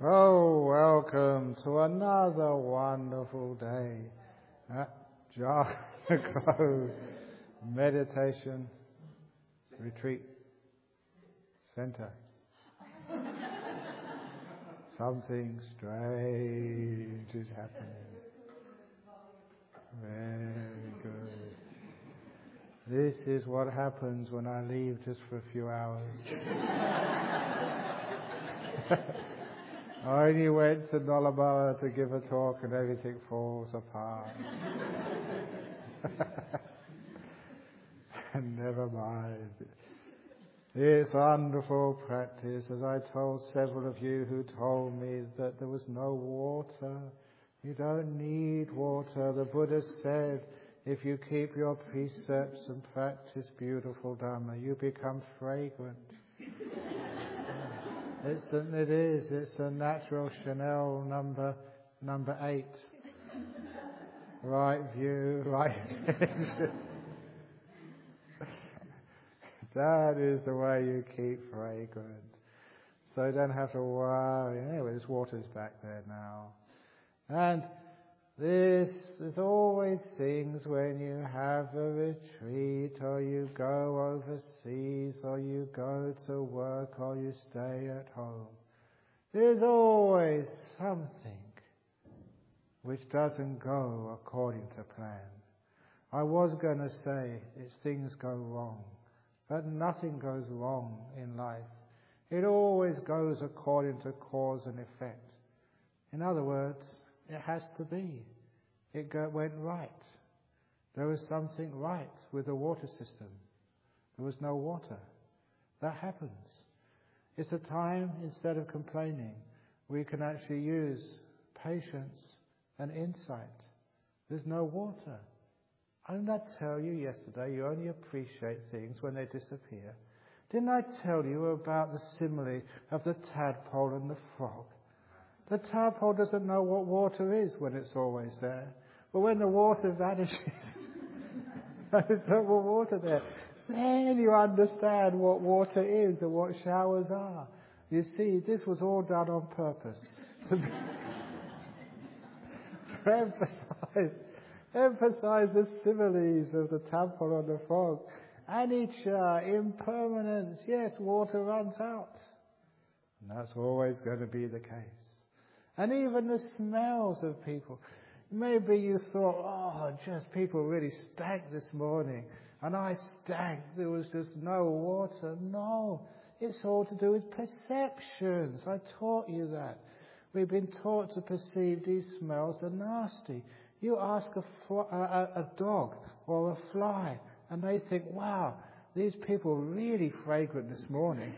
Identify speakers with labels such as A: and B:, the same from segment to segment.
A: Oh, welcome to another wonderful day at Jhana Meditation Retreat Center. Something strange is happening. Very good. This is what happens when I leave just for a few hours. I only went to Nullarborough to give a talk and everything falls apart. And never mind. It's wonderful practice, as I told several of you who told me that there was no water. You don't need water. The Buddha said, if you keep your precepts and practice beautiful Dhamma, you become fragrant. It is. It's a natural Chanel number 8. Right view, right vision. That is the way you keep fragrant. So you don't have to worry. Anyway, there's water's back there now. And there's always things when you have a retreat, or you go overseas, or you go to work, or you stay at home. There's always something which doesn't go according to plan. I was going to say things go wrong, but nothing goes wrong in life. It always goes according to cause and effect. In other words, it has to be. It went right. There was something right with the water system. There was no water. That happens. It's a time, instead of complaining, we can actually use patience and insight. There's no water. Didn't I tell you yesterday you only appreciate things when they disappear? Didn't I tell you about the simile of the tadpole and the frog? The tadpole doesn't know what water is when it's always there. But when the water vanishes, there's no more water there. Then you understand what water is and what showers are. You see, this was all done on purpose. To emphasize the similes of the tadpole and the frog. Anicca, impermanence. Yes, water runs out. And that's always going to be the case. And even the smells of people. Maybe you thought, just people really stank this morning. And I stank. There was just no water. No, it's all to do with perceptions. I taught you that. We've been taught to perceive these smells are nasty. You ask a dog or a fly, and they think, wow, these people are really fragrant this morning.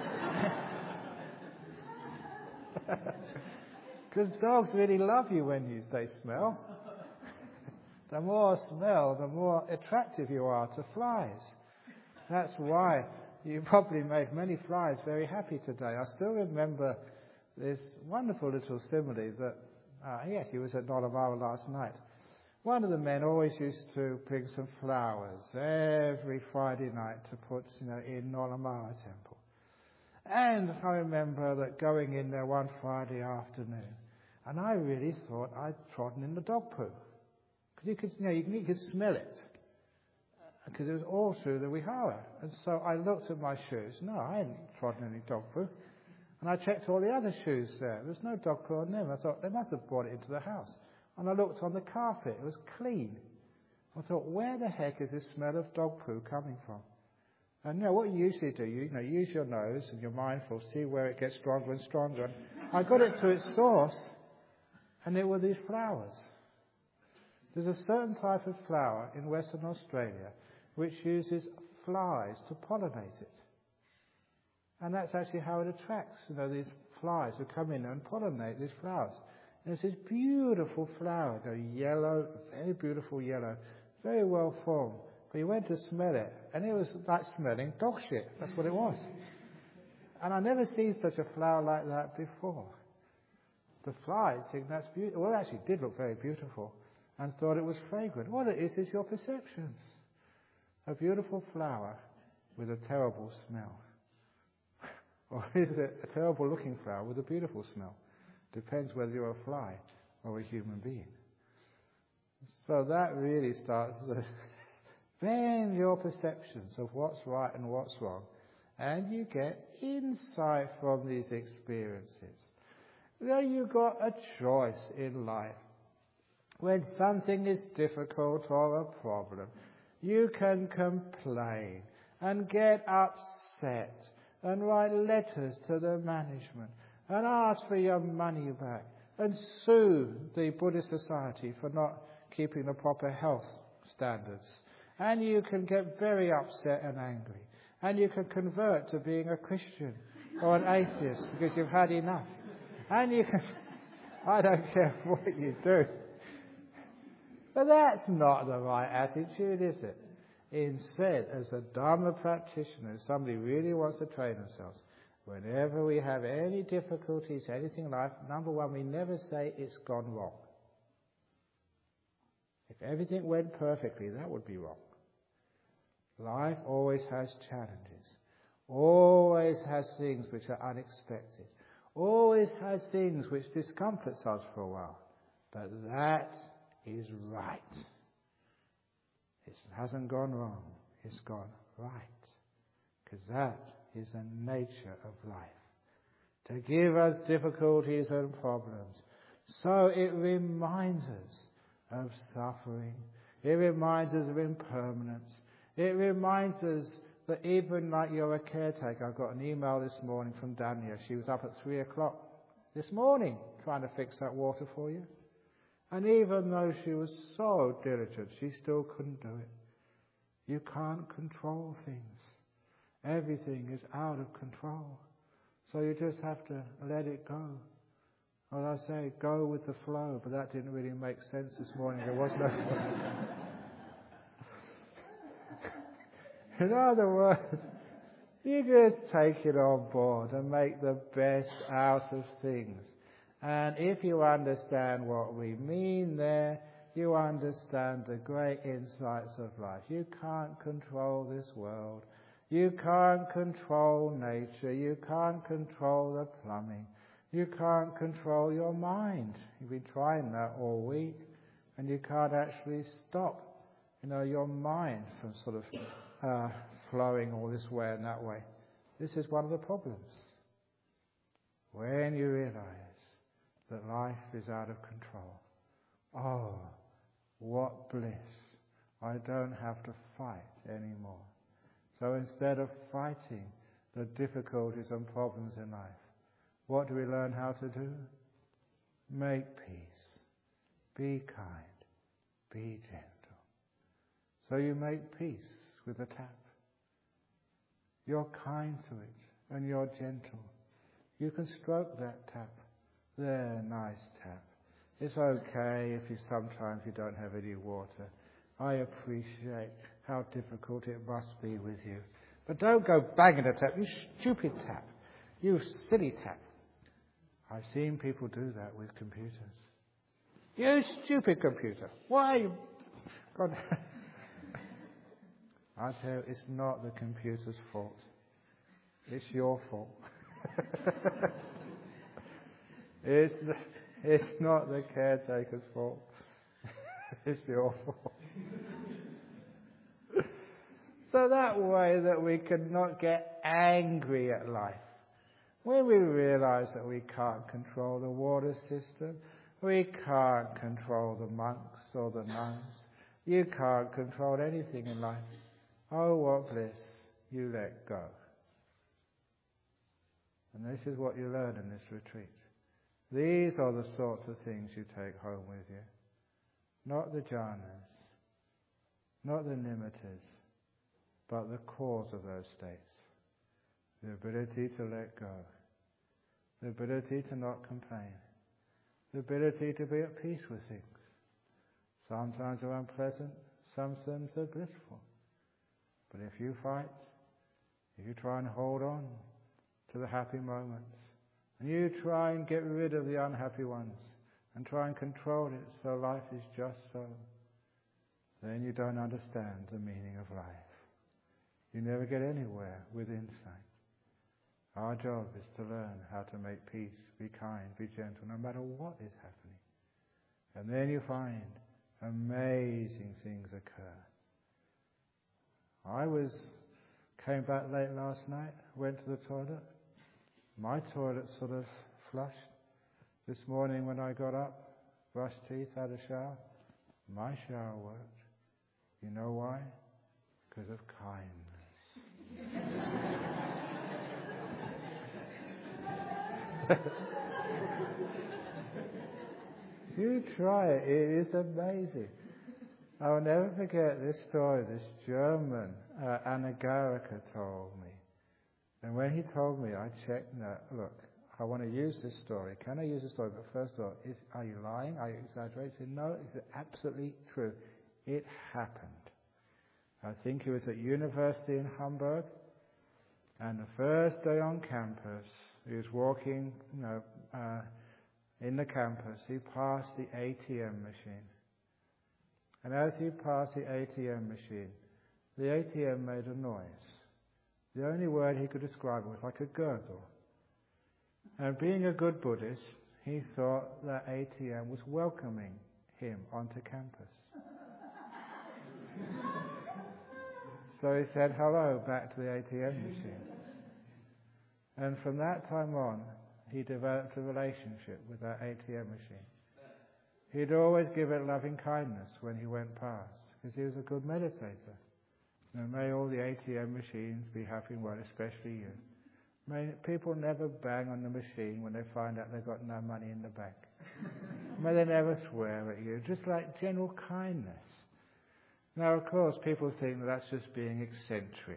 A: Because dogs really love you when they smell. The more smell, the more attractive you are to flies. That's why you probably made many flies very happy today. I still remember this wonderful little simile that, he was at Nullarborough last night. One of the men always used to bring some flowers every Friday night to put, in Nullarborough Temple. And I remember that going in there one Friday afternoon, and I really thought I'd trodden in the dog poo. Because you could smell it. Because it was all through the Vihara. And so I looked at my shoes. No, I hadn't trodden any dog poo. And I checked all the other shoes there. There was no dog poo on them. I thought, they must have brought it into the house. And I looked on the carpet. It was clean. I thought, where the heck is this smell of dog poo coming from? And what you usually do, you use your nose and you're mindful, see where it gets stronger and stronger. And I got it to its source, and it were these flowers. There's a certain type of flower in Western Australia which uses flies to pollinate it. And that's actually how it attracts, these flies who come in and pollinate these flowers. And it's this beautiful flower, yellow, very beautiful yellow, very well formed. But you went to smell it, and it was like smelling dog shit. That's what it was. And I never seen such a flower like that before. The flies think that's beautiful. Well, it actually did look very beautiful, and thought it was fragrant. What it is your perceptions. A beautiful flower with a terrible smell. Or is it a terrible looking flower with a beautiful smell? Depends whether you're a fly or a human being. So that really starts to bend your perceptions of what's right and what's wrong. And you get insight from these experiences. You've got a choice in life. When something is difficult or a problem, you can complain and get upset and write letters to the management and ask for your money back and sue the Buddhist Society for not keeping the proper health standards. And you can get very upset and angry. And you can convert to being a Christian or an atheist because you've had enough. And you can, I don't care what you do. But that's not the right attitude, is it? Instead, as a Dharma practitioner, if somebody really wants to train themselves, whenever we have any difficulties, anything in life, number one, we never say it's gone wrong. If everything went perfectly, that would be wrong. Life always has challenges, always has things which are unexpected, always has things which discomforts us for a while. But that is right. It hasn't gone wrong, it's gone right. Because that is the nature of life. To give us difficulties and problems. So it reminds us of suffering. It reminds us of impermanence. It reminds us that even like you're a caretaker. I got an email this morning from Dania. She was up at 3 o'clock this morning trying to fix that water for you. And even though she was so diligent, she still couldn't do it. You can't control things. Everything is out of control. So you just have to let it go. As I say, go with the flow, but that didn't really make sense this morning. There was no flow. In other words, you just take it on board and make the best out of things. And if you understand what we mean there, you understand the great insights of life. You can't control this world. You can't control nature. You can't control the plumbing. You can't control your mind. You've been trying that all week, and you can't actually stop, your mind from sort of flowing all this way and that way. This is one of the problems. When you realize that life is out of control, oh, what bliss. I don't have to fight anymore. So instead of fighting the difficulties and problems in life, what do we learn how to do? Make peace. Be kind. Be gentle. So you make peace with the tap. You're kind to it and you're gentle. You can stroke that tap. There, nice tap. It's okay if sometimes you don't have any water. I appreciate how difficult it must be with you. But don't go banging the tap. You stupid tap. You silly tap. I've seen people do that with computers. You stupid computer. Why you... God. I tell you, it's not the computer's fault. It's your fault. It's not the caretaker's fault. It's your fault. So that way that we cannot get angry at life. When we realize that we can't control the water system, we can't control the monks or the nuns, you can't control anything in life. Oh, what bliss. You let go. And this is what you learn in this retreat. These are the sorts of things you take home with you. Not the jhanas, not the nimittas, but the cause of those states. The ability to let go. The ability to not complain. The ability to be at peace with things. Sometimes they're unpleasant, sometimes they're blissful. But if you fight, if you try and hold on to the happy moments, and you try and get rid of the unhappy ones, and try and control it so life is just so, then you don't understand the meaning of life. You never get anywhere with insight. Our job is to learn how to make peace, be kind, be gentle, no matter what is happening. And then you find amazing things occur. Came back late last night, went to the toilet. My toilet sort of flushed. This morning when I got up, brushed teeth, had a shower, my shower worked. You know why? Because of kindness. You try it, it is amazing. I will never forget this story this German Anagarica told me. And when he told me, I checked, no, look, I want to use this story. Can I use this story? But first of all, are you lying? Are you exaggerating? He said, no, it's absolutely true. It happened. I think he was at university in Hamburg, and the first day on campus, he was walking, in the campus, he passed the ATM machine. And as he passed the ATM machine, the ATM made a noise. The only word he could describe it was like a gurgle. And being a good Buddhist, he thought that ATM was welcoming him onto campus. So he said hello back to the ATM machine. And from that time on, he developed a relationship with that ATM machine. He'd always give it loving kindness when he went past, because he was a good meditator. And may all the ATM machines be happy and well, especially you. May people never bang on the machine when they find out they've got no money in the bank. May they never swear at you, just like general kindness. Now, of course, people think that's just being eccentric,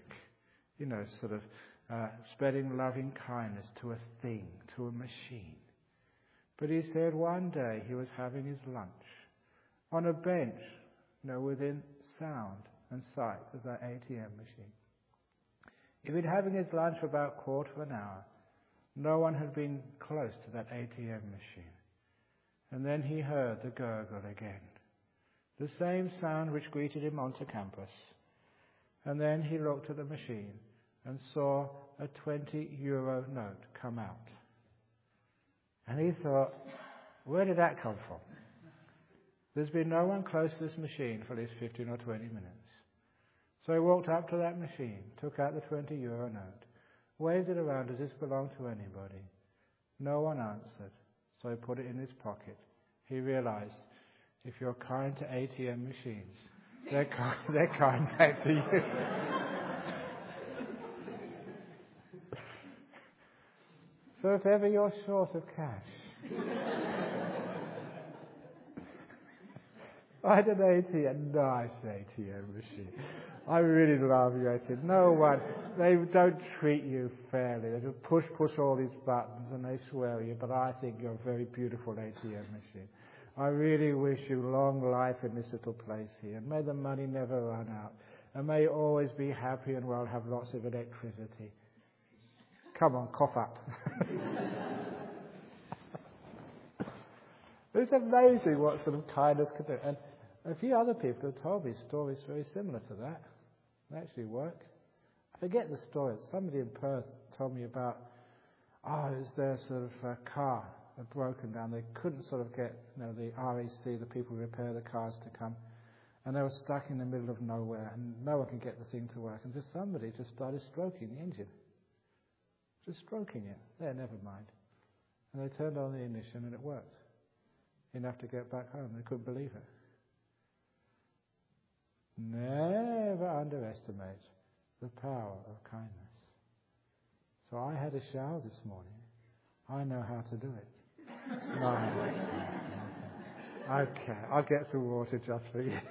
A: spreading loving kindness to a thing, to a machine. But he said one day he was having his lunch on a bench, within sound and sight of that ATM machine. He'd been having his lunch for about a quarter of an hour. No one had been close to that ATM machine. And then he heard the gurgle again. The same sound which greeted him onto campus. And then he looked at the machine and saw a 20-euro note come out. And he thought, where did that come from? There's been no one close to this machine for at least 15 or 20 minutes. So he walked up to that machine, took out the 20-euro note, waved it around as if it belonged to anybody. No one answered, so he put it in his pocket. He realized, if you're kind to ATM machines, they're kind back to you. So if ever you're short of cash, I had an nice ATM machine. I really love you, ATM. No one, they don't treat you fairly. They just push all these buttons and they swear at you, but I think you're a very beautiful ATM machine. I really wish you long life in this little place here, and may the money never run out, and may you always be happy and well, have lots of electricity. Come on, cough up. It's amazing what sort of kindness can do. And a few other people have told me stories very similar to that. They actually work. I forget the story. Somebody in Perth told me about, it was their sort of car had broken down. They couldn't sort of get the RAC, the people who repair the cars, to come. And they were stuck in the middle of nowhere, and no one could get the thing to work. And just somebody just started stroking the engine. Just stroking it. There, never mind. And they turned on the ignition and it worked. Enough to get back home. They couldn't believe it. Never underestimate the power of kindness. So I had a shower this morning. I know how to do it. Nice. Okay, I'll get some water just for you.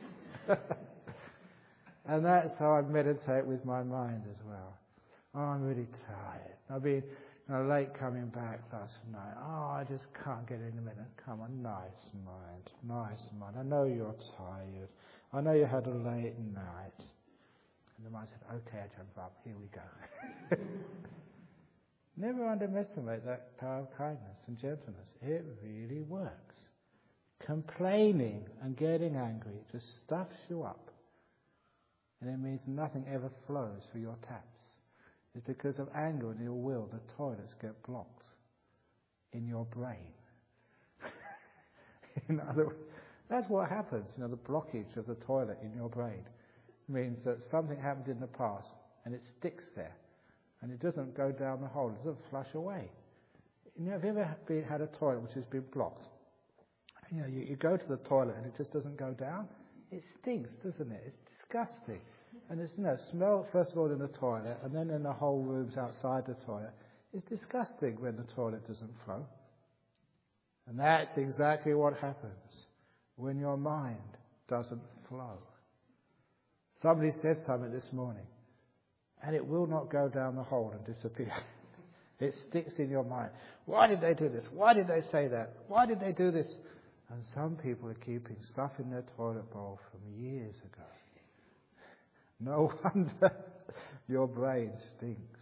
A: And that's how I meditate with my mind as well. Oh, I'm really tired. I've been late coming back last night. I just can't get in a minute. Come on, nice mind. I know you're tired. I know you had a late night. And the mind said, okay, I jump up. Here we go. Never underestimate that power of kindness and gentleness. It really works. Complaining and getting angry just stuffs you up. And it means nothing ever flows through your taps. is because of anger and ill will, the toilets get blocked in your brain. In other words, that's what happens. The blockage of the toilet in your brain means that something happened in the past and it sticks there and it doesn't go down the hole, it doesn't flush away. Have you ever had a toilet which has been blocked? You go to the toilet and it just doesn't go down? It stinks, doesn't it? It's disgusting. And it's smell, first of all, in the toilet, and then in the whole rooms outside the toilet. It's disgusting when the toilet doesn't flow. And that's exactly what happens when your mind doesn't flow. Somebody said something this morning, and it will not go down the hole and disappear. It sticks in your mind. Why did they do this? Why did they say that? Why did they do this? And some people are keeping stuff in their toilet bowl from years ago. No wonder your brain stinks.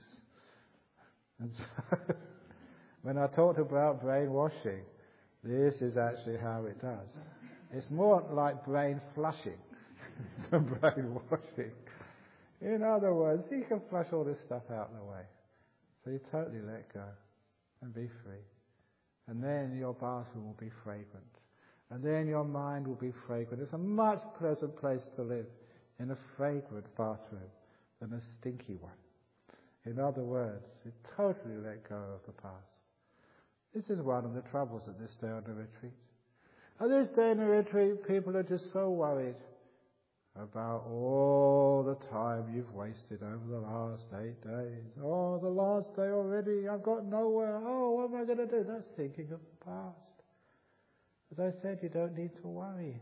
A: And so, when I talked about brainwashing, this is actually how it does. It's more like brain flushing than brainwashing. In other words, you can flush all this stuff out of the way. So you totally let go and be free. And then your bathroom will be fragrant. And then your mind will be fragrant. It's a much pleasant place to live in a fragrant bathroom than a stinky one. In other words, you totally let go of the past. This is one of the troubles at this day on the retreat. At this day in the retreat, people are just so worried about all the time you've wasted over the last 8 days. Oh, the last day already, I've got nowhere. Oh, what am I going to do? That's thinking of the past. As I said, you don't need to worry.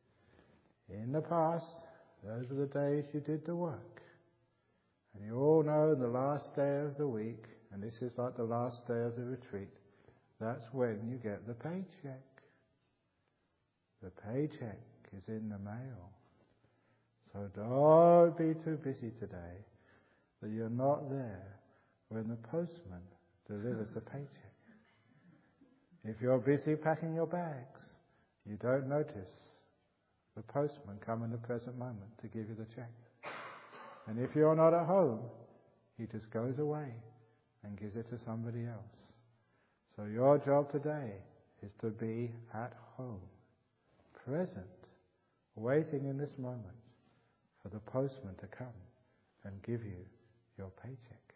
A: In the past, those are the days you did the work. And you all know the last day of the week, and this is like the last day of the retreat, that's when you get the paycheck. The paycheck is in the mail. So don't be too busy today that you're not there when the postman delivers the paycheck. If you're busy packing your bags, you don't notice the postman come in the present moment to give you the check. And if you're not at home, he just goes away and gives it to somebody else. So your job today is to be at home, present, waiting in this moment for the postman to come and give you your paycheck.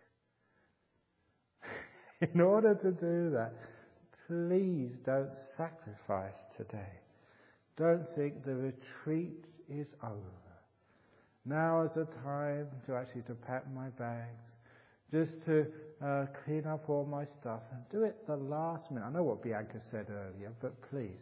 A: In order to do that, please don't sacrifice today. Don't think the retreat is over. Now is the time to actually to pack my bags, just to clean up all my stuff and do it the last minute. I know what Bianca said earlier, but please.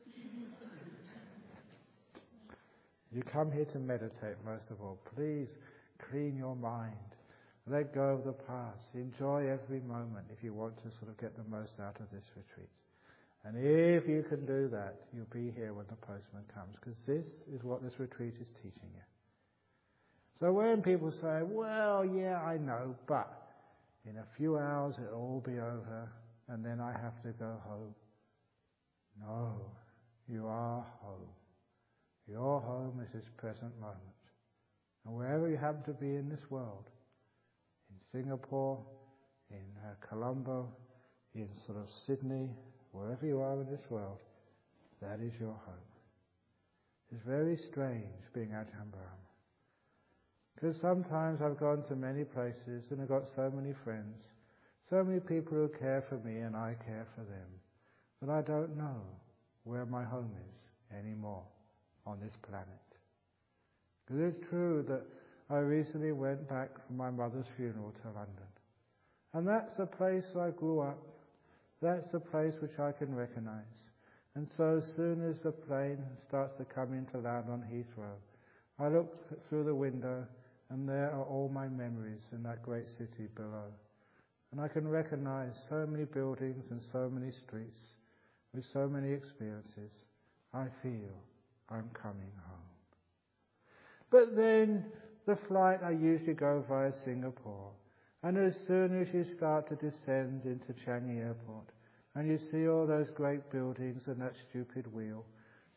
A: You come here to meditate most of all. Please clean your mind. Let go of the past. Enjoy every moment if you want to sort of get the most out of this retreat. And if you can do that, you'll be here when the postman comes, because this is what this retreat is teaching you. So when people say, well, yeah, I know, but in a few hours it'll all be over and then I have to go home. No, you are home. Your home is this present moment. And wherever you happen to be in this world, in Singapore, in Colombo, in sort of Sydney, wherever you are in this world, that is your home. It's very strange being Ajahn Brahm. Because sometimes I've gone to many places and I've got so many friends, so many people who care for me and I care for them, that I don't know where my home is anymore on this planet. Because it's true that I recently went back from my mother's funeral to London. And that's the place I grew up. That's the place which I can recognize. And so as soon as the plane starts to come into land on Heathrow, I look through the window and there are all my memories in that great city below. And I can recognize so many buildings and so many streets with so many experiences. I feel I'm coming home. But then the flight, I usually go via Singapore. And as soon as you start to descend into Changi Airport and you see all those great buildings and that stupid wheel,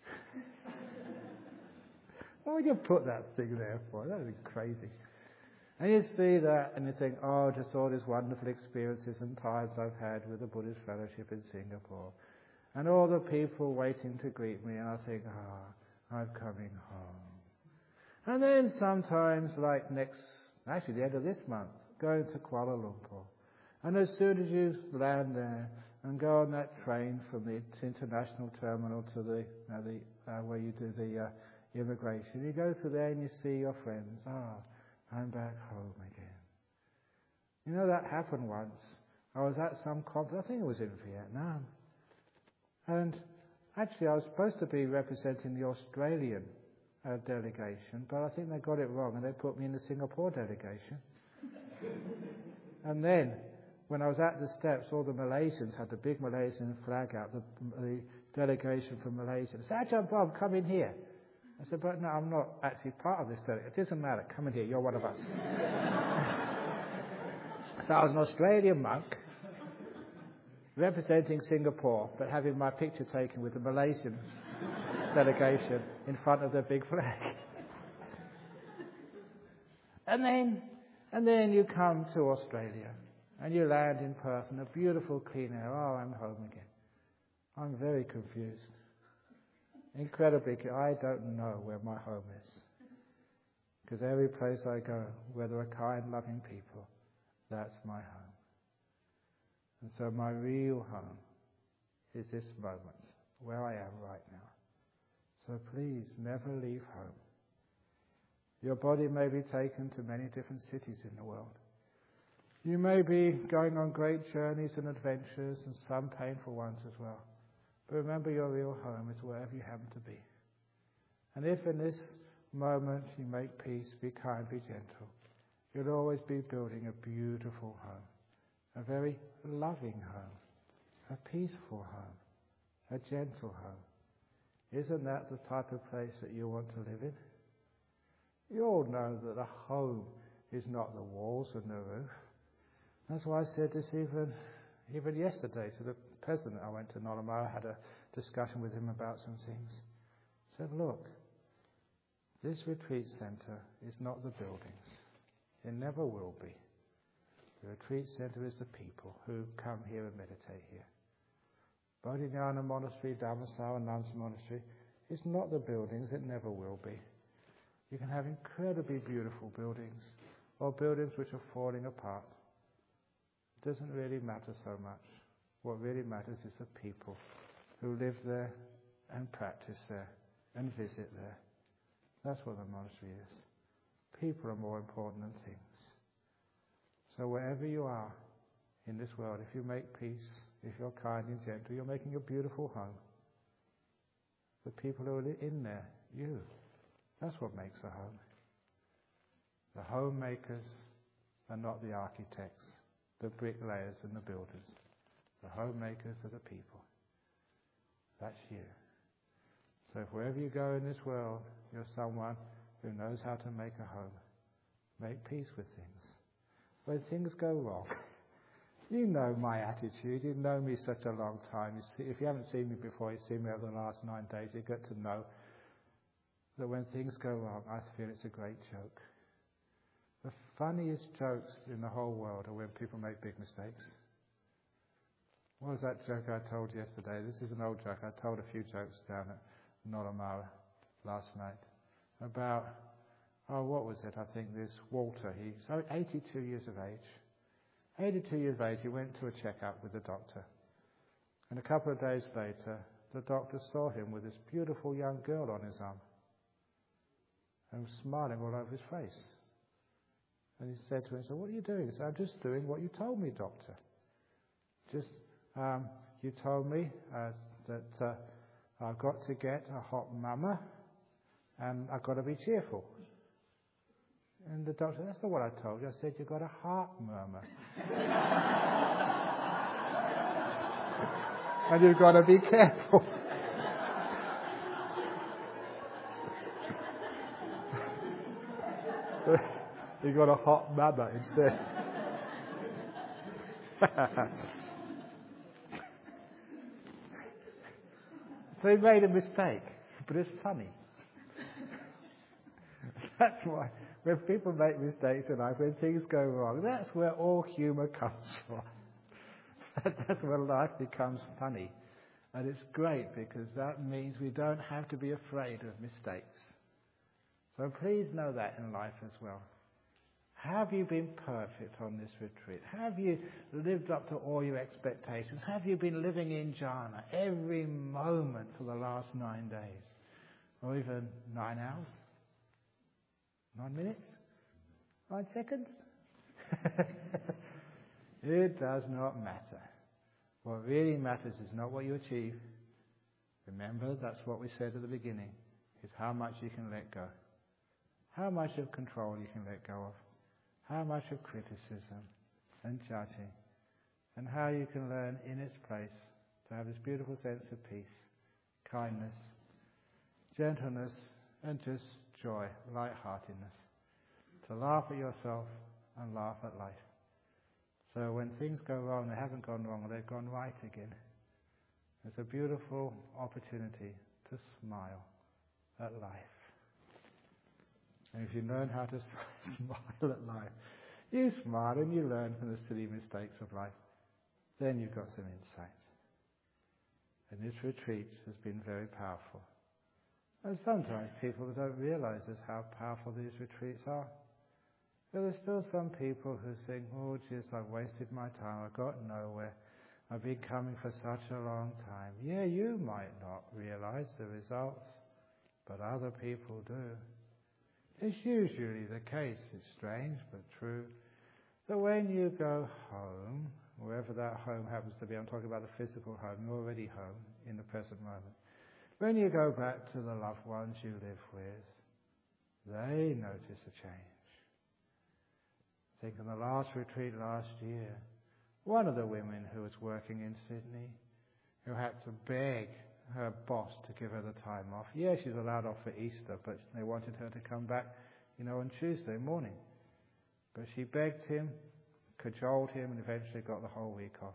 A: why would you put that thing there for? That would be crazy. And you see that and you think, oh, just all these wonderful experiences and times I've had with the Buddhist Fellowship in Singapore. And all the people waiting to greet me, and I think, I'm coming home. And then sometimes, like the end of this month, going to Kuala Lumpur. And as soon as you land there and go on that train from the international terminal to the where you do the immigration, you go to there and you see your friends. I'm back home again. You know, that happened once. I was at some conference, I think it was in Vietnam. And actually I was supposed to be representing the Australian delegation, but I think they got it wrong and they put me in the Singapore delegation. And then, when I was at the steps, all the Malaysians had the big Malaysian flag out, the delegation from Malaysia. They said, Ajahn Bob, come in here. I said, but no, I'm not actually part of this delegation. It doesn't matter, come in here, you're one of us. So I was an Australian monk, representing Singapore, but having my picture taken with the Malaysian delegation in front of their big flag. And then you come to Australia and you land in Perth in a beautiful clean air. I'm home again. I'm very confused. Incredibly, I don't know where my home is. Because every place I go, where there are kind, loving people, that's my home. And so my real home is this moment, where I am right now. So please, never leave home. Your body may be taken to many different cities in the world. You may be going on great journeys and adventures, and some painful ones as well. But remember, your real home is wherever you happen to be. And if in this moment you make peace, be kind, be gentle, you'll always be building a beautiful home, a very loving home, a peaceful home, a gentle home. Isn't that the type of place that you want to live in? You all know that a home is not the walls and the roof. That's why I said this even yesterday to the president. I went to Nolomara, had a discussion with him about some things. I said, look, this retreat centre is not the buildings. It never will be. The retreat centre is the people who come here and meditate here. Bodhinyana Monastery, Dhammasara, Nuns Monastery is not the buildings. It never will be. You can have incredibly beautiful buildings or buildings which are falling apart. It doesn't really matter so much. What really matters is the people who live there and practice there and visit there. That's what the monastery is. People are more important than things. So wherever you are in this world, if you make peace, if you're kind and gentle, you're making a beautiful home. The people who are in there, you. That's what makes a home. The homemakers are not the architects, the bricklayers and the builders. The homemakers are the people. That's you. So if wherever you go in this world, you're someone who knows how to make a home. Make peace with things. When things go wrong, you know my attitude. You've known me such a long time. If you haven't seen me before, you've seen me over the last 9 days, you get to know that when things go wrong, I feel it's a great joke. The funniest jokes in the whole world are when people make big mistakes. What was that joke I told yesterday? This is an old joke. I told a few jokes down at Nolomara last night about, what was it? I think this Walter, he's 82 years of age. 82 years of age, he went to a checkup with the doctor. And a couple of days later, the doctor saw him with this beautiful young girl on his arm. And was smiling all over his face. And he said to him, so what are you doing? He said, I'm just doing what you told me, doctor. You told me that I've got to get a hot mama and I've got to be cheerful. And the doctor said, that's not what I told you. I said, you've got a heart murmur. And you've got to be careful. You got a hot mama instead. So he made a mistake, but it's funny. That's why When people make mistakes in life, when things go wrong, that's where all humour comes from. That's where life becomes funny. And it's great because that means we don't have to be afraid of mistakes. So please know that in life as well. Have you been perfect on this retreat? Have you lived up to all your expectations? Have you been living in jhana every moment for the last 9 days? Or even 9 hours? 9 minutes? 9 seconds? It does not matter. What really matters is not what you achieve. Remember, that's what we said at the beginning. It's how much you can let go. How much of control you can let go of. How much of criticism and judging. And how you can learn in its place to have this beautiful sense of peace, kindness, gentleness, and just joy, lightheartedness. To laugh at yourself and laugh at life. So when things go wrong, they haven't gone wrong, they've gone right again. It's a beautiful opportunity to smile at life. And if you learn how to smile at life, you smile and you learn from the silly mistakes of life. Then you've got some insight. And this retreat has been very powerful. And sometimes people don't realize just how powerful these retreats are. But there's still some people who think, oh, geez, I've wasted my time, I got nowhere, I've been coming for such a long time. Yeah, you might not realize the results, but other people do. It's usually the case, it's strange but true, that when you go home, wherever that home happens to be, I'm talking about the physical home, you're already home in the present moment. When you go back to the loved ones you live with, they notice a change. I think in the last retreat last year, one of the women who was working in Sydney, who had to beg her boss to give her the time off. Yeah, she's allowed off for Easter, but they wanted her to come back, on Tuesday morning. But she begged him, cajoled him, and eventually got the whole week off.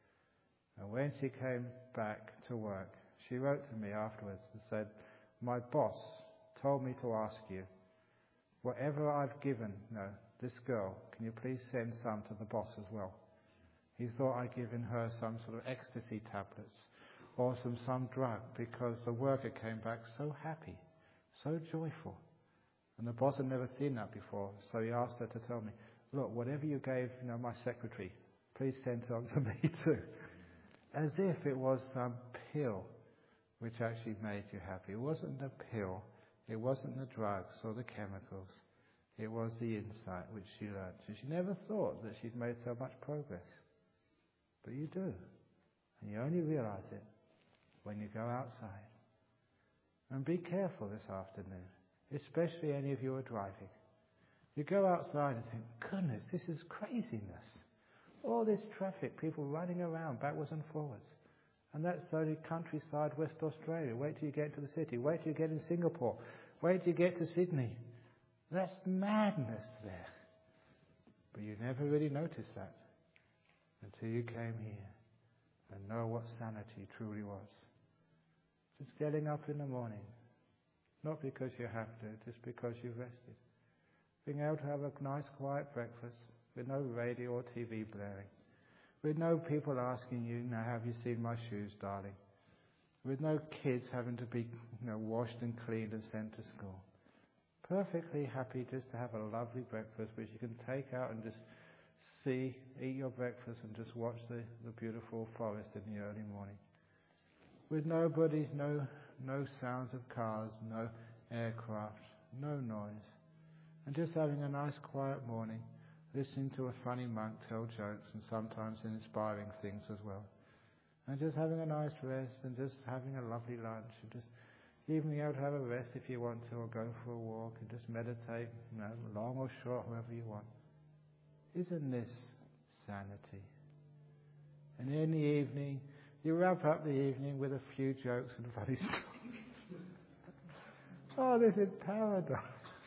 A: And when she came back to work, she wrote to me afterwards and said, my boss told me to ask you, whatever I've given, this girl, can you please send some to the boss as well? He thought I'd given her some sort of ecstasy tablets or some drug because the worker came back so happy, so joyful. And the boss had never seen that before, so he asked her to tell me, look, whatever you gave, my secretary, please send some to me too. As if it was some pill which actually made you happy. It wasn't the pill, it wasn't the drugs or the chemicals. It was the insight which she learned. And she never thought that she'd made so much progress. But you do. And you only realize it when you go outside. And be careful this afternoon, especially any of you who are driving. You go outside and think, goodness, this is craziness. All this traffic, people running around backwards and forwards. And that's only countryside West Australia. Wait till you get to the city. Wait till you get in Singapore. Wait till you get to Sydney. That's madness there. But you never really noticed that until you came here and know what sanity truly was. Just getting up in the morning, not because you have to, just because you've rested. Being able to have a nice quiet breakfast with no radio or TV blaring. With no people asking you, now have you seen my shoes, darling? With no kids having to be washed and cleaned and sent to school. Perfectly happy just to have a lovely breakfast which you can take out and just eat your breakfast and just watch the beautiful forest in the early morning. With nobody, no sounds of cars, no aircraft, no noise. And just having a nice quiet morning, listening to a funny monk tell jokes and sometimes inspiring things as well. And just having a nice rest and just having a lovely lunch and just even being able to have a rest if you want to, or go for a walk and just meditate, long or short, however you want. Isn't this sanity? And in the evening, you wrap up the evening with a few jokes and funny stories. Oh, this is paradise.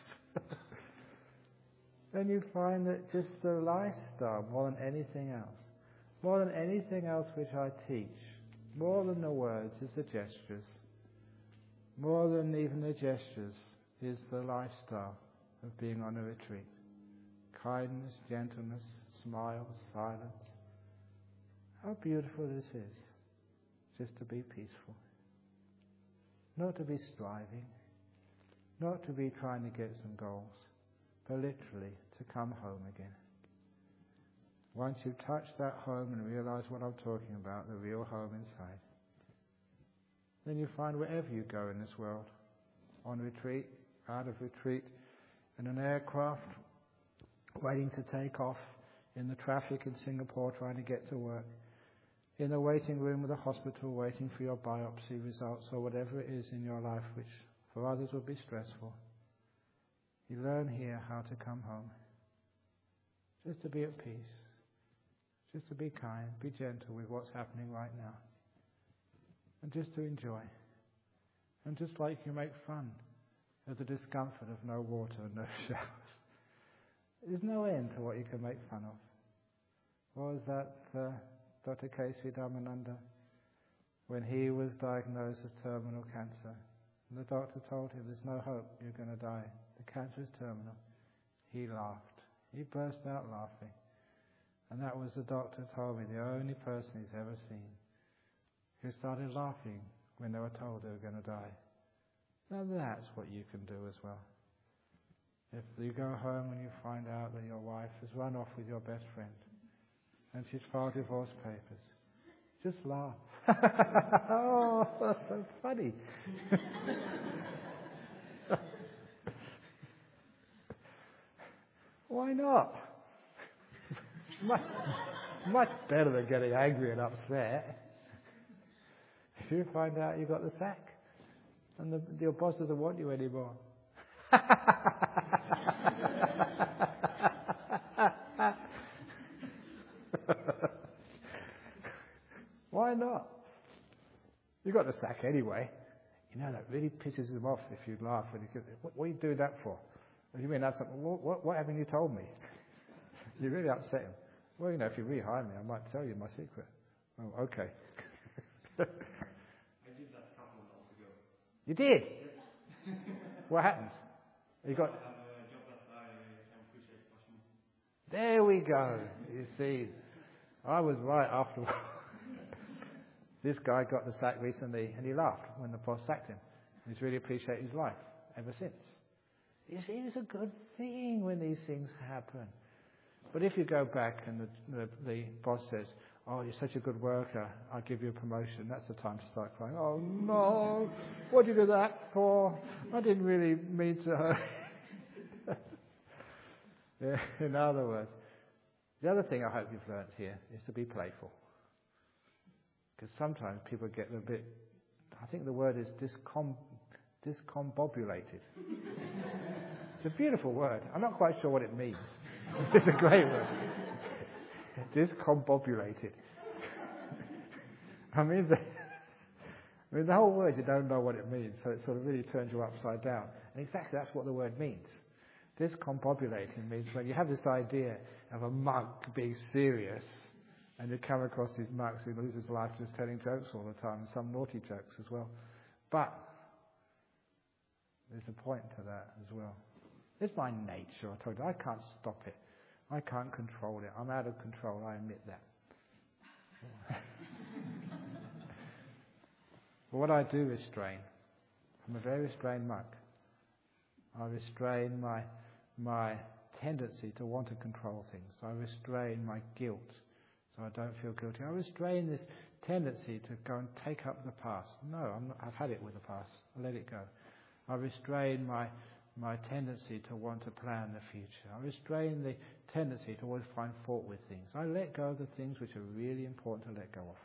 A: Then you find that just the lifestyle, more than anything else which I teach, more than the words, is the gestures. More than even the gestures is the lifestyle of being on a retreat. Kindness, gentleness, smiles, silence. How beautiful this is, just to be peaceful. Not to be striving, not to be trying to get some goals, but literally to come home again. Once you touch that home and realize what I'm talking about, the real home inside, then you find wherever you go in this world, on retreat, out of retreat, in an aircraft, waiting to take off, in the traffic in Singapore trying to get to work, in a waiting room at a hospital waiting for your biopsy results, or whatever it is in your life which for others would be stressful. You learn here how to come home. Just to be at peace. Just to be kind, be gentle with what's happening right now. And just to enjoy. And just like you make fun of the discomfort of no water and no showers. There's no end to what you can make fun of. What was that Dr. K.C. Dhammananda, when he was diagnosed with terminal cancer, and the doctor told him, there's no hope, you're going to die. The cancer is terminal. He laughed. He burst out laughing. And that was, the doctor told me, the only person he's ever seen who started laughing when they were told they were going to die. Now that's what you can do as well. If you go home and you find out that your wife has run off with your best friend and she's filed divorce papers, just laugh. Oh, that's so funny. Why not? It's much better than getting angry and upset. If you find out you got the sack and your boss doesn't want you anymore. Why not? You got the sack anyway. You know, that really pisses them off if you laugh when you get, what are you doing that for? What do you mean that's something? What haven't you told me? You really upset him. Well, you know, if you rehire me, I might tell you my secret. Oh, okay.
B: I did that a couple of months ago.
A: You did? What happened? You got.
B: I have a job that I can appreciate much more.
A: There we go. You see, I was right after. This guy got the sack recently, and he laughed when the boss sacked him. He's really appreciated his life ever since. You see, it's a good thing when these things happen. But if you go back and the boss says, oh, you're such a good worker, I'll give you a promotion, that's the time to start crying. Oh, no, what did you do that for? I didn't really mean to hurt. Yeah, in other words, the other thing I hope you've learnt here is to be playful. Because sometimes people get a bit, I think the word is discombobulated. It's a beautiful word. I'm not quite sure what it means. It's a great word. Discombobulated. I mean, the whole word, you don't know what it means, so it sort of really turns you upside down. And exactly that's what the word means. Discombobulating means when you have this idea of a monk being serious, and you come across these monks who lose his life just telling jokes all the time, and some naughty jokes as well. But there's a point to that as well. It's my nature, I told you. I can't stop it. I can't control it. I'm out of control, I admit that. But what I do restrain. I'm a very restrained monk. I restrain my tendency to want to control things. I restrain my guilt, so I don't feel guilty. I restrain this tendency to go and take up the past. No, I've had it with the past. I let it go. I restrain my tendency to want to plan the future. I restrain the tendency to always find fault with things. I let go of the things which are really important to let go of.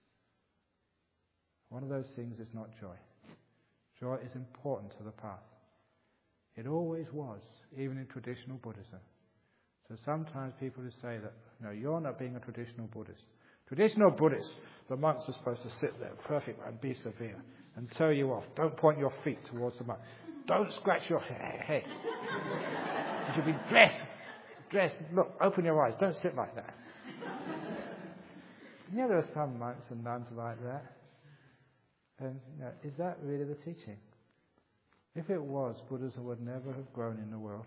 A: One of those things is not joy. Joy is important to the path. It always was, even in traditional Buddhism. So sometimes people who say that, no, you're not being a traditional Buddhist. Traditional Buddhists, the monks are supposed to sit there, perfect, and be severe, and tell you off. Don't point your feet towards the monk. Don't scratch your head. You should be dressed. Look, open your eyes. Don't sit like that. You know, there are some monks and nuns like that. And is that really the teaching? If it was, Buddhism would never have grown in the world.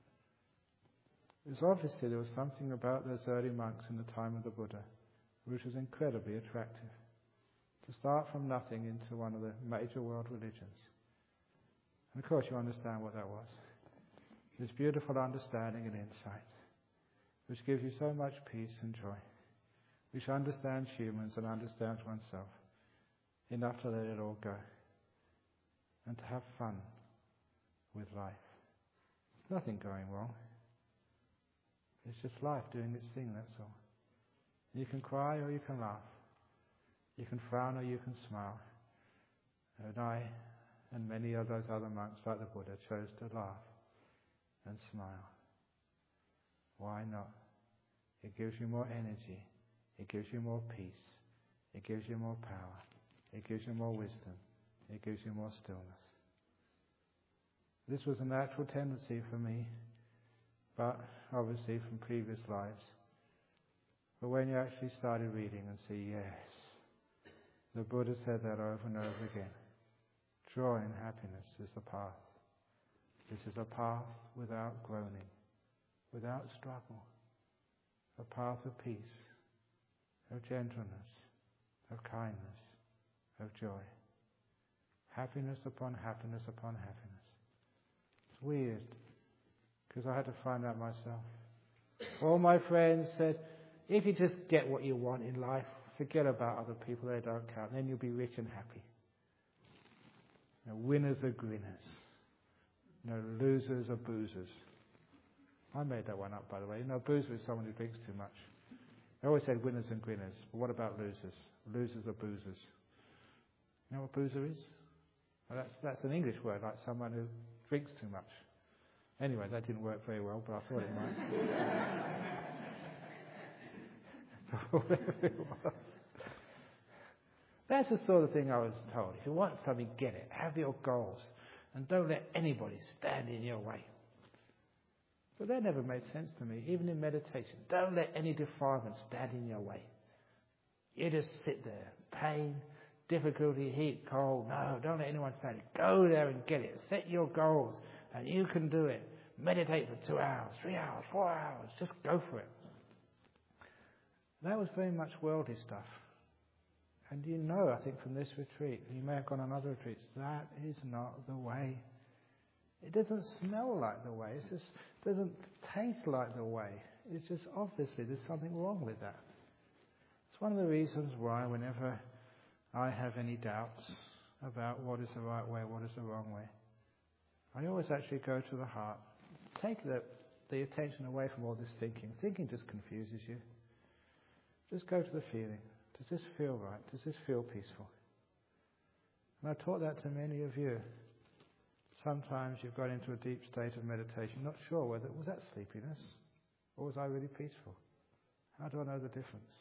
A: It was obviously there was something about those early monks in the time of the Buddha which was incredibly attractive. To start from nothing into one of the major world religions. And of course you understand what that was. This beautiful understanding and insight, which gives you so much peace and joy, which understands humans and understands oneself, enough to let it all go, and to have fun with life. There's nothing going wrong. It's just life doing its thing, that's all. You can cry or you can laugh. You can frown or you can smile. And I and many of those other monks like the Buddha chose to laugh and smile. Why not? It gives you more energy. It gives you more peace. It gives you more power. It gives you more wisdom. It gives you more stillness. This was a natural tendency for me, but obviously from previous lives. But when you actually started reading and see, yes, the Buddha said that over and over again. Joy and happiness is the path. This is a path without groaning, without struggle. A path of peace, of gentleness, of kindness, of joy. Happiness upon happiness upon happiness. It's weird, because I had to find out myself. All my friends said, if you just get what you want in life, forget about other people, they don't count, and then you'll be rich and happy. No winners are grinners. No losers are boozers. I made that one up, by the way. No, boozer is someone who drinks too much. I always said winners and grinners, but what about losers? Losers are boozers. You know what boozer is? Well, that's an English word, like someone who drinks too much. Anyway, that didn't work very well, but I thought it might. Whatever it was. That's the sort of thing I was told. If you want something, get it. Have your goals. And don't let anybody stand in your way. But that never made sense to me, even in meditation. Don't let any defilement stand in your way. You just sit there. Pain, difficulty, heat, cold. No, don't let anyone stand. Go there and get it. Set your goals. And you can do it. Meditate for 2 hours, 3 hours, 4 hours. Just go for it. That was very much worldly stuff. And you know, I think from this retreat, you may have gone on other retreats, that is not the way. It doesn't smell like the way. It just doesn't taste like the way. It's just obviously there's something wrong with that. It's one of the reasons why whenever I have any doubts about what is the right way, what is the wrong way, I always actually go to the heart. Take the attention away from all this thinking. Thinking just confuses you. Just go to the feeling. Does this feel right? Does this feel peaceful? And I taught that to many of you. Sometimes you've got into a deep state of meditation, not sure whether, was that sleepiness? Or was I really peaceful? How do I know the difference?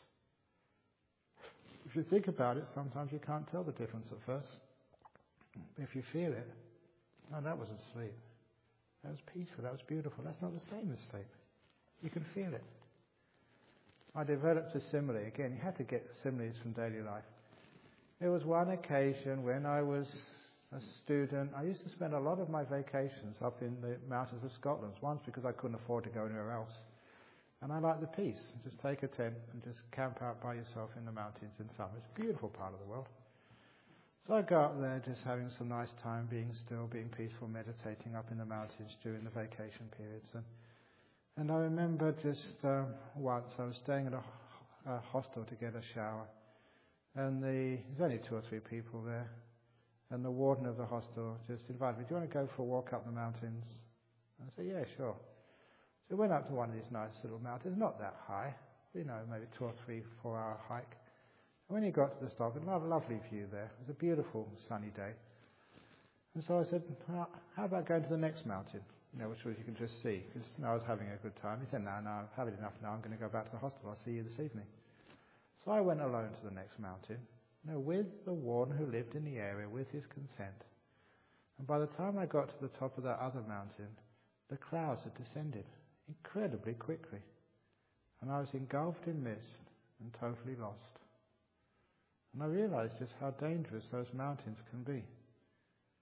A: If you think about it, sometimes you can't tell the difference at first. But if you feel it, no, that wasn't sleep. That was peaceful, that was beautiful. That's not the same as sleep. You can feel it. I developed a simile. Again, you have to get similes from daily life. There was one occasion when I was a student. I used to spend a lot of my vacations up in the mountains of Scotland. Once because I couldn't afford to go anywhere else. And I liked the peace. Just take a tent and just camp out by yourself in the mountains in summer. It's a beautiful part of the world. So I go up there just having some nice time, being still, being peaceful, meditating up in the mountains during the vacation periods. And I remember just once I was staying at a hostel to get a shower. And there's only 2 or 3 people there. And the warden of the hostel just invited me, do you want to go for a walk up the mountains? And I said, yeah, sure. So we went up to one of these nice little mountains, not that high, maybe 2 or 3, 4 hour hike. And when you got to the top, a lovely view there. It was a beautiful sunny day. And so I said, well, how about going to the next mountain? Which was you can just see. Because I was having a good time. He said, no, I've had enough now. I'm going to go back to the hostel. I'll see you this evening. So I went alone to the next mountain, with the warden who lived in the area, with his consent. And by the time I got to the top of that other mountain, the clouds had descended incredibly quickly. And I was engulfed in mist and totally lost. And I realized just how dangerous those mountains can be.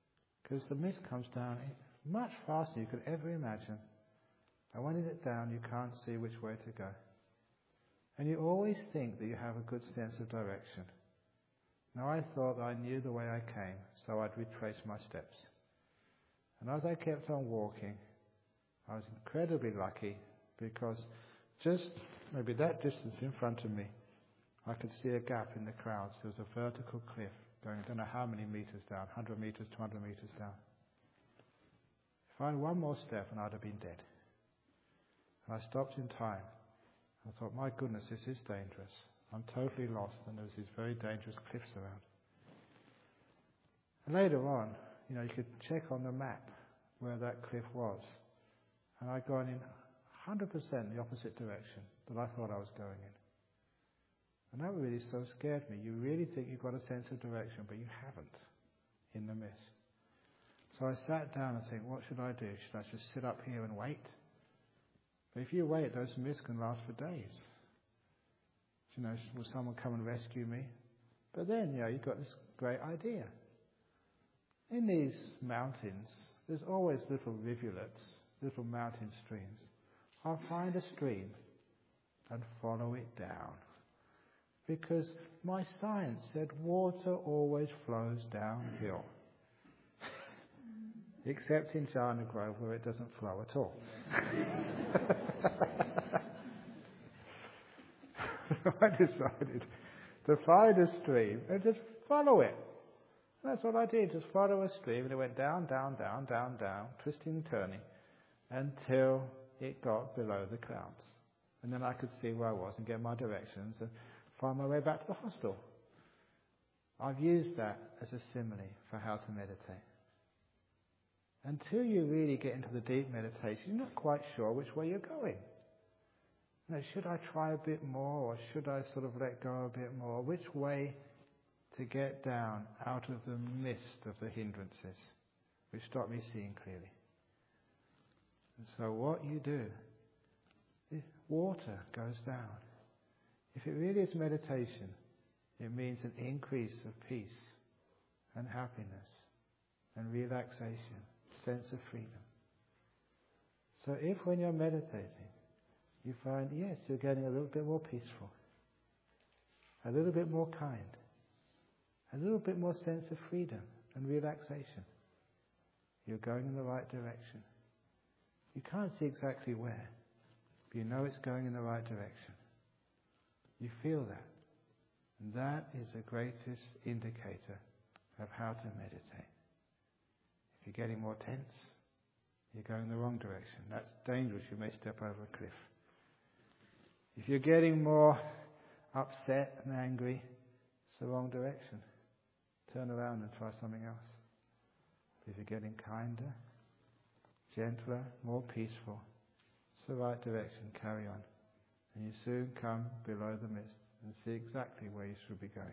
A: because the mist comes down much faster than you could ever imagine. And when it's down, you can't see which way to go. And you always think that you have a good sense of direction. Now I thought that I knew the way I came, so I'd retrace my steps. And as I kept on walking, I was incredibly lucky because just maybe that distance in front of me, I could see a gap in the clouds. There was a vertical cliff going, I don't know how many meters down, 100 meters, 200 meters down. If I had one more step and I'd have been dead. And I stopped in time. I thought, my goodness, this is dangerous. I'm totally lost, and there's these very dangerous cliffs around. And later on, you could check on the map where that cliff was. And I'd gone in 100% the opposite direction that I thought I was going in. And that really so scared me. You really think you've got a sense of direction, but you haven't in the mist. So I sat down and think, what should I do? Should I just sit up here and wait? But if you wait, those mists can last for days. Will someone come and rescue me? But then, you've got this great idea. In these mountains, there's always little rivulets, little mountain streams. I'll find a stream and follow it down. Because my science said water always flows downhill. Except in Jhana Grove where it doesn't flow at all. I decided to find a stream and just follow it. That's what I did, just follow a stream, and it went down, down, down, down, down, twisting and turning, until it got below the clouds. And then I could see where I was and get my directions and find my way back to the hostel. I've used that as a simile for how to meditate. Until you really get into the deep meditation, you're not quite sure which way you're going. Should I try a bit more, or should I sort of let go a bit more? Which way to get down out of the mist of the hindrances which stop me seeing clearly? And so what you do, if water goes down. If it really is meditation, it means an increase of peace and happiness and relaxation, sense of freedom. So if when you're meditating, you find, yes, you're getting a little bit more peaceful, a little bit more kind, a little bit more sense of freedom and relaxation, you're going in the right direction. You can't see exactly where, but you know it's going in the right direction. You feel that. And that is the greatest indicator of how to meditate. If you're getting more tense, you're going in the wrong direction. That's dangerous. You may step over a cliff. If you're getting more upset and angry, it's the wrong direction. Turn around and try something else. If you're getting kinder, gentler, more peaceful, it's the right direction. Carry on. And you soon come below the mist and see exactly where you should be going.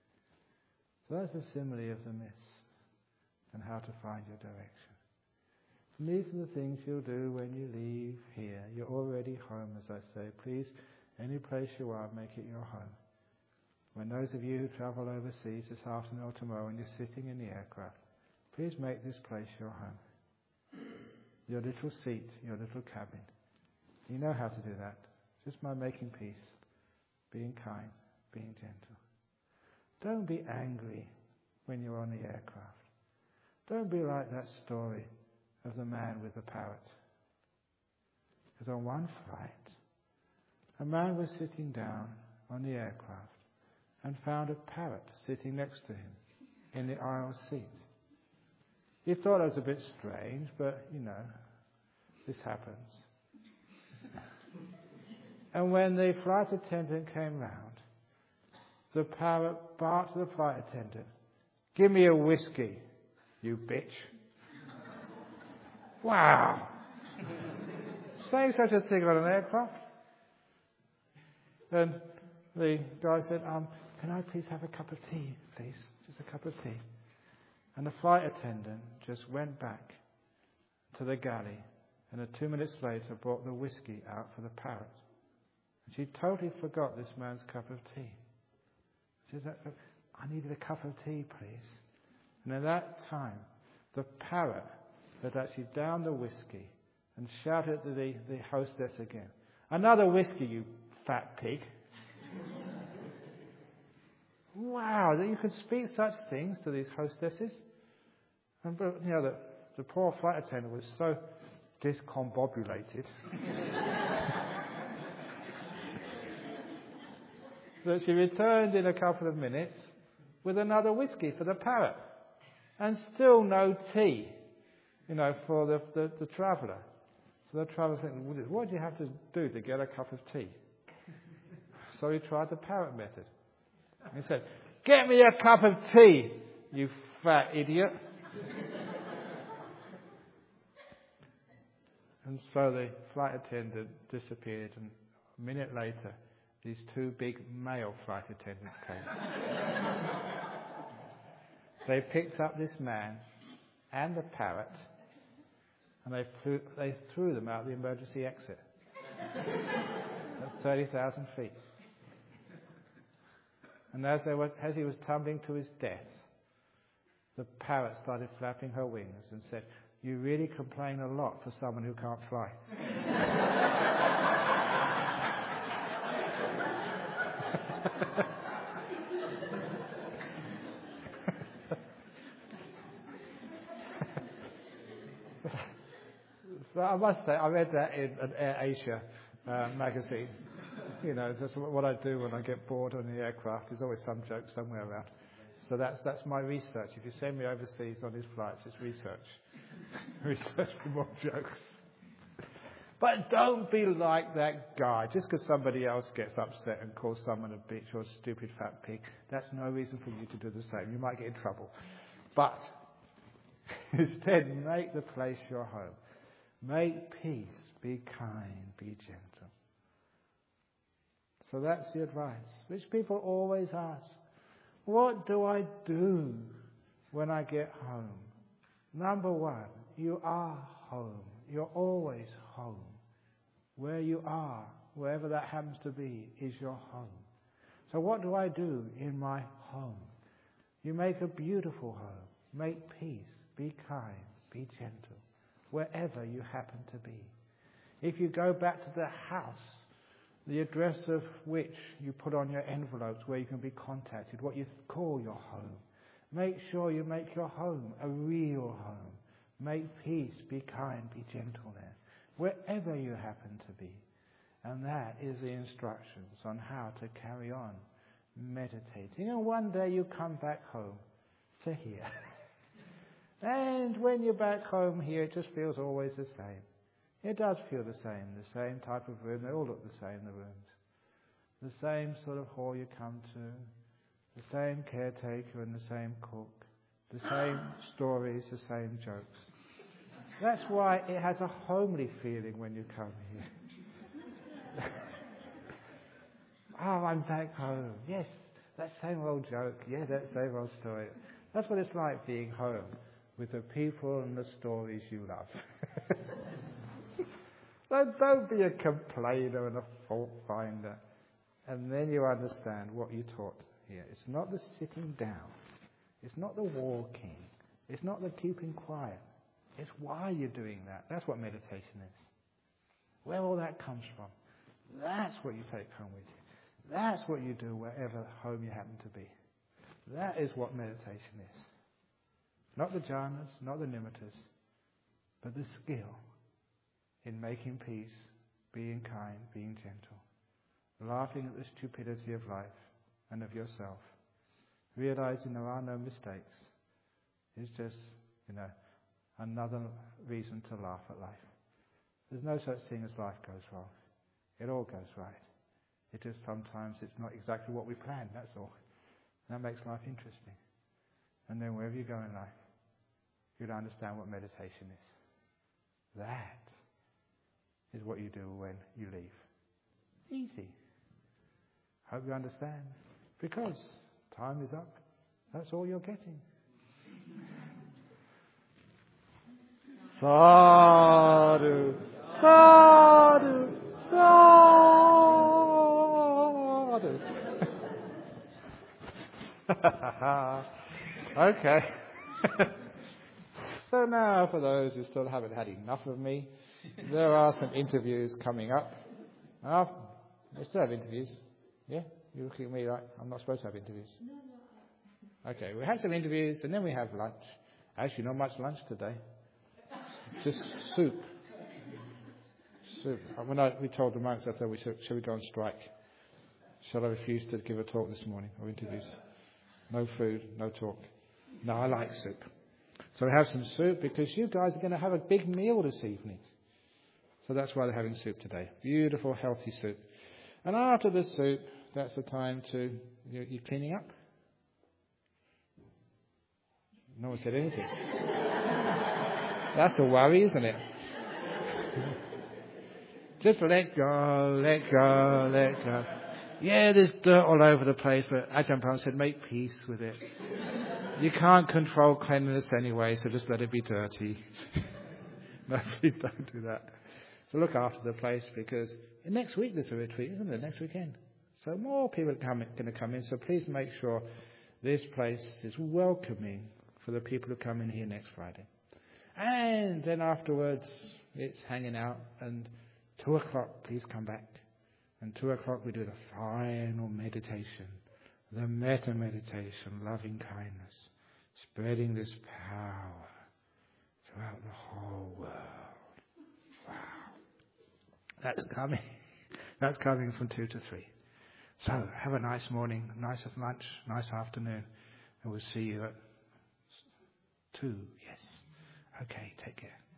A: So that's a simile of the mist and how to find your direction. And these are the things you'll do when you leave here. You're already home, as I say. Please, any place you are, make it your home. When those of you who travel overseas this afternoon or tomorrow and you're sitting in the aircraft, please make this place your home. Your little seat, your little cabin. You know how to do that. Just by making peace, being kind, being gentle. Don't be angry when you're on the aircraft. Don't be like that story of the man with the parrot. Because on one flight, a man was sitting down on the aircraft and found a parrot sitting next to him in the aisle seat. He thought it was a bit strange, but, this happens. And when the flight attendant came round, the parrot barked to the flight attendant, "Give me a whiskey, you bitch." Wow! Saying such a thing on an aircraft? Then the guy said, "Can I please have a cup of tea, please? Just a cup of tea." And the flight attendant just went back to the galley and 2 minutes later brought the whiskey out for the parrot. And she totally forgot this man's cup of tea. She said, "I needed a cup of tea, please." And at that time, The parrot had actually downed the whiskey and shouted to the hostess again, "Another whiskey, you fat pig." Wow, that you could speak such things to these hostesses. And the poor flight attendant was so discombobulated that she returned in a couple of minutes with another whiskey for the parrot, and still no tea, for the traveller. So the traveller's thinking, what do you have to do to get a cup of tea? So he tried the parrot method. He said, "Get me a cup of tea, you fat idiot." And so the flight attendant disappeared, and a minute later, these two big male flight attendants came. They picked up this man and the parrot, and they threw them out the emergency exit at 30,000 feet. And as he was tumbling to his death, the parrot started flapping her wings and said, "You really complain a lot for someone who can't fly." So I must say, I read that in an Air Asia magazine. That's what I do when I get bored on the aircraft. There's always some joke somewhere around. So that's my research. If you send me overseas on these flights, it's research. Research for more jokes. But don't be like that guy. Just because somebody else gets upset and calls someone a bitch or a stupid fat pig, that's no reason for you to do the same. You might get in trouble. But instead, make the place your home. Make peace. Be kind. Be gentle. So that's the advice, which people always ask. What do I do when I get home? Number one, you are home. You're always home. Where you are, wherever that happens to be, is your home. So what do I do in my home? You make a beautiful home. Make peace. Be kind. Be gentle. Wherever you happen to be. If you go back to the house, the address of which you put on your envelopes where you can be contacted, what you call your home. Make sure you make your home a real home. Make peace, be kind, be gentle there, wherever you happen to be. And that is the instructions on how to carry on meditating. And one day you come back home to here. And when you're back home here, it just feels always the same. It does feel the same type of room. They all look the same, the rooms. The same sort of hall you come to, the same caretaker and the same cook, the same stories, the same jokes. That's why it has a homely feeling when you come here. Oh, I'm back home. Yes, that same old joke. Yeah, that same old story. That's what it's like being home with the people and the stories you love. So don't be a complainer and a fault finder. And then you understand what you taught here. It's not the sitting down. It's not the walking. It's not the keeping quiet. It's why you're doing that. That's what meditation is. Where all that comes from. That's what you take home with you. That's what you do wherever home you happen to be. That is what meditation is. Not the jhanas, not the nimittas, but the skill in making peace, being kind, being gentle, laughing at the stupidity of life and of yourself, realizing there are no mistakes. It's just, another reason to laugh at life. There's no such thing as life goes wrong. It all goes right. It just sometimes it's not exactly what we planned, that's all. And that makes life interesting. And then wherever you go in life, you'll understand what meditation is. That is what you do when you leave. Easy. Hope you understand. Because time is up. That's all you're getting. Sadhu, sadhu, sadhu. Okay. So now, for those who still haven't had enough of me, there are some interviews coming up. We still have interviews. Yeah? You're looking at me like I'm not supposed to have interviews. No. Okay, we have some interviews and then we have lunch. Actually, not much lunch today. Just soup. Soup. We told the monks, I said, shall we go on strike? Shall I refuse to give a talk this morning or interviews? No food, no talk. No, I like soup. So we have some soup because you guys are going to have a big meal this evening. So that's why they're having soup today. Beautiful, healthy soup. And after the soup, that's the time to... You cleaning up? No one said anything. That's a worry, isn't it? Just let go, let go, let go. Yeah, there's dirt all over the place, but Ajahn Brahm said, make peace with it. You can't control cleanliness anyway, so just let it be dirty. No, please don't do that. So look after the place, because next week there's a retreat, isn't it? Next weekend. So more people are going to come in, so please make sure this place is welcoming for the people who come in here next Friday. And then afterwards, it's hanging out, and 2 o'clock, please come back. And 2 o'clock we do the final meditation, the metta meditation, loving kindness, spreading this power throughout the whole world. Wow. That's coming. That's coming from 2 to 3. So have a nice morning, nice lunch, nice afternoon, and we'll see you at 2. Yes. Okay, take care.